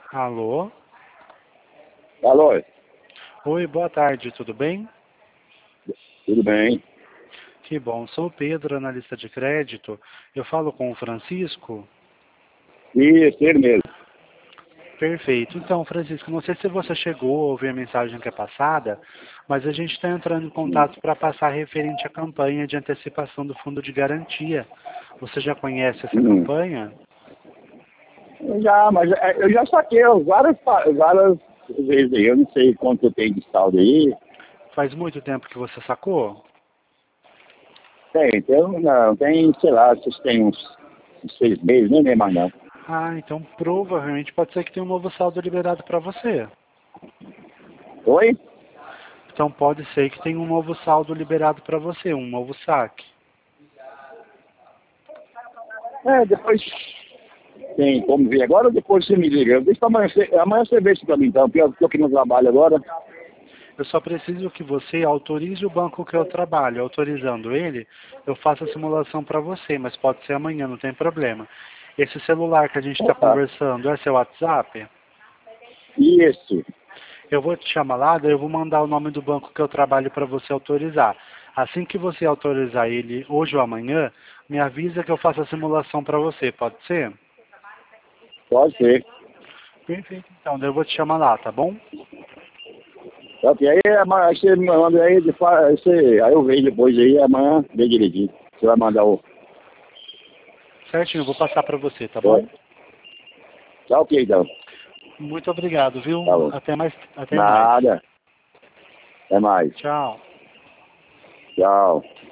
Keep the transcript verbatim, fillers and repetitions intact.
Alô? Alô, Oi, boa tarde, tudo bem? tudo bem? Que bom, sou o Pedro, analista de crédito. Eu falo com o Francisco? Isso, ele mesmo. Perfeito. Então, Francisco, não sei se você chegou a ouvir a mensagem que é passada, mas a gente está entrando em Hum. contato para passar referente à campanha de antecipação do fundo de garantia. Você já conhece essa Hum. campanha? Já, mas é, eu já saquei várias, pa- várias vezes aí. Eu não sei quanto tem de saldo aí. Faz muito tempo que você sacou? Tem, então, não, tem, sei lá, se tem uns, uns seis meses, nem lembro mais não. Ah, então provavelmente pode ser que tenha um novo saldo liberado para você. Oi? Então pode ser que tenha um novo saldo liberado para você, um novo saque. É, depois tem como ver agora ou depois você me liga? Deixa amanhã, você- amanhã você vê isso pra mim então, porque eu tô aqui no trabalho agora. Eu só preciso que você autorize o banco que eu trabalho. Autorizando ele, eu faço a simulação para você, mas pode ser amanhã, não tem problema. Esse celular que a gente está Opa. conversando é seu WhatsApp? Isso. Eu vou te chamar lá, daí eu vou mandar o nome do banco que eu trabalho para você autorizar. Assim que você autorizar ele hoje ou amanhã, me avisa que eu faço a simulação para você, pode ser? Pode ser. Perfeito, então, daí eu vou te chamar lá, tá bom? Ok, aí amanhã aí você me manda aí, de, fa- aí você, aí eu vejo depois aí, amanhã bem direitinho. Você vai mandar o... Certinho, eu vou passar para você, tá Oi. bom? Tá ok então. Muito obrigado, viu? Tá bom. Até mais, até mais. Nada. Até mais. Tchau. Tchau.